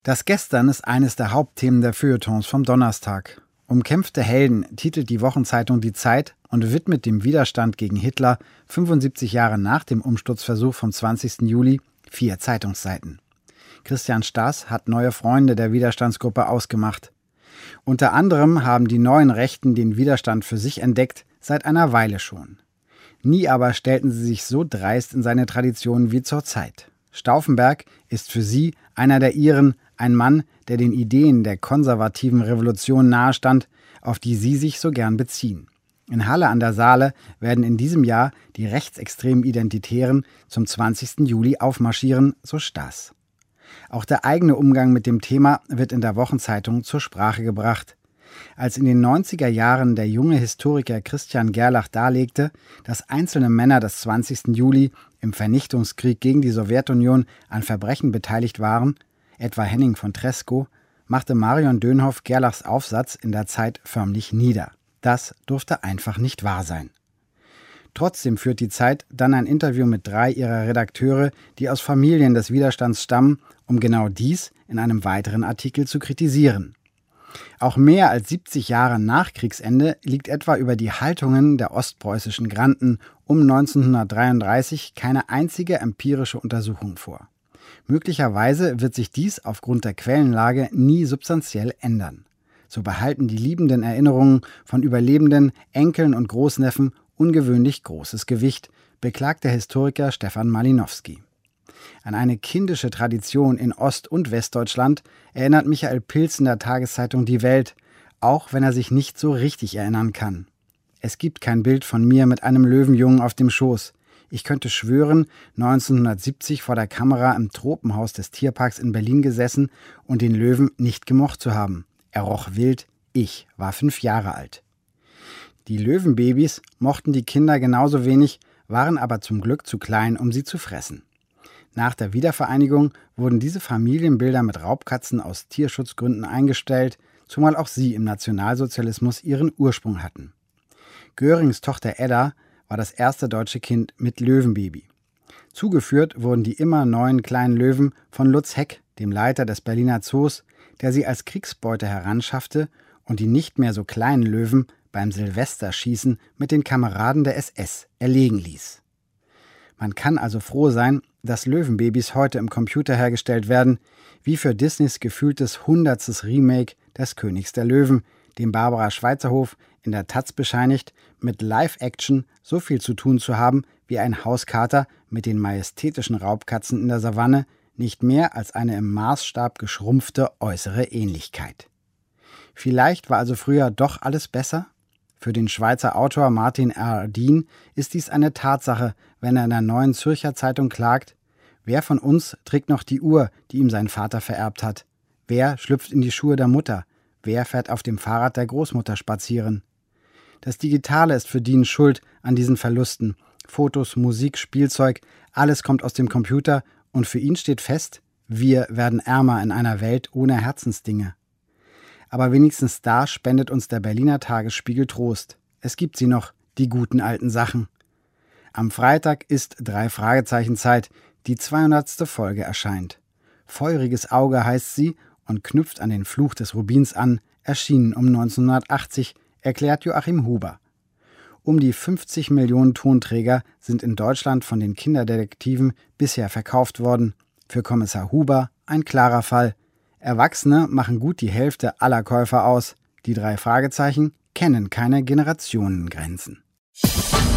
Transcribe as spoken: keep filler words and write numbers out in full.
Das Gestern ist eines der Hauptthemen der Feuilletons vom Donnerstag. Umkämpfte Helden titelt die Wochenzeitung Die Zeit und widmet dem Widerstand gegen Hitler fünfundsiebzig Jahre nach dem Umsturzversuch vom zwanzigsten Juli vier Zeitungsseiten. Christian Staß hat neue Freunde der Widerstandsgruppe ausgemacht. Unter anderem haben die neuen Rechten den Widerstand für sich entdeckt, seit einer Weile schon. Nie aber stellten sie sich so dreist in seine Traditionen wie zur Zeit. Stauffenberg ist für sie, einer der ihren, ein Mann, der den Ideen der konservativen Revolution nahestand, auf die sie sich so gern beziehen. In Halle an der Saale werden in diesem Jahr die rechtsextremen Identitären zum zwanzigsten Juli aufmarschieren, so Staß. Auch der eigene Umgang mit dem Thema wird in der Wochenzeitung zur Sprache gebracht. Als in den neunziger Jahren der junge Historiker Christian Gerlach darlegte, dass einzelne Männer des zwanzigsten Juli im Vernichtungskrieg gegen die Sowjetunion an Verbrechen beteiligt waren, etwa Henning von Treschow, machte Marion Dönhoff Gerlachs Aufsatz in der Zeit förmlich nieder. Das durfte einfach nicht wahr sein. Trotzdem führt die Zeit dann ein Interview mit drei ihrer Redakteure, die aus Familien des Widerstands stammen, um genau dies in einem weiteren Artikel zu kritisieren. Auch mehr als siebzig Jahre nach Kriegsende liegt etwa über die Haltungen der ostpreußischen Granden um neunzehnhundertdreiunddreißig keine einzige empirische Untersuchung vor. Möglicherweise wird sich dies aufgrund der Quellenlage nie substanziell ändern. So behalten die liebenden Erinnerungen von Überlebenden, Enkeln und Großneffen ungewöhnlich großes Gewicht, beklagt der Historiker Stefan Malinowski. An eine kindische Tradition in Ost- und Westdeutschland erinnert Michael Pilz in der Tageszeitung Die Welt, auch wenn er sich nicht so richtig erinnern kann. Es gibt kein Bild von mir mit einem Löwenjungen auf dem Schoß. Ich könnte schwören, neunzehnhundertsiebzig vor der Kamera im Tropenhaus des Tierparks in Berlin gesessen und den Löwen nicht gemocht zu haben. Er roch wild, ich war fünf Jahre alt. Die Löwenbabys mochten die Kinder genauso wenig, waren aber zum Glück zu klein, um sie zu fressen. Nach der Wiedervereinigung wurden diese Familienbilder mit Raubkatzen aus Tierschutzgründen eingestellt, zumal auch sie im Nationalsozialismus ihren Ursprung hatten. Görings Tochter Edda war das erste deutsche Kind mit Löwenbaby. Zugeführt wurden die immer neuen kleinen Löwen von Lutz Heck, dem Leiter des Berliner Zoos, der sie als Kriegsbeute heranschaffte und die nicht mehr so kleinen Löwen beim Silvesterschießen mit den Kameraden der S S erlegen ließ. Man kann also froh sein, dass Löwenbabys heute im Computer hergestellt werden, wie für Disneys gefühltes hundertstes Remake des Königs der Löwen, dem Barbara Schweizerhof in der Taz bescheinigt, mit Live-Action so viel zu tun zu haben wie ein Hauskater mit den majestätischen Raubkatzen in der Savanne, nicht mehr als eine im Maßstab geschrumpfte äußere Ähnlichkeit. Vielleicht war also früher doch alles besser? Für den Schweizer Autor Martin R. Dien ist dies eine Tatsache, wenn er in der Neuen Zürcher Zeitung klagt: Wer von uns trägt noch die Uhr, die ihm sein Vater vererbt hat? Wer schlüpft in die Schuhe der Mutter? Wer fährt auf dem Fahrrad der Großmutter spazieren? Das Digitale ist für Dien schuld an diesen Verlusten. Fotos, Musik, Spielzeug, alles kommt aus dem Computer und für ihn steht fest, wir werden ärmer in einer Welt ohne Herzensdinge. Aber wenigstens da spendet uns der Berliner Tagesspiegel Trost. Es gibt sie noch, die guten alten Sachen. Am Freitag ist drei Fragezeichen Zeit, die zweihundertste Folge erscheint. Feuriges Auge heißt sie und knüpft an den Fluch des Rubins an, erschienen um neunzehnhundertachtzig, erklärt Joachim Huber. Um die fünfzig Millionen Tonträger sind in Deutschland von den Kinderdetektiven bisher verkauft worden. Für Kommissar Huber ein klarer Fall. Erwachsene machen gut die Hälfte aller Käufer aus. Die drei Fragezeichen kennen keine Generationengrenzen.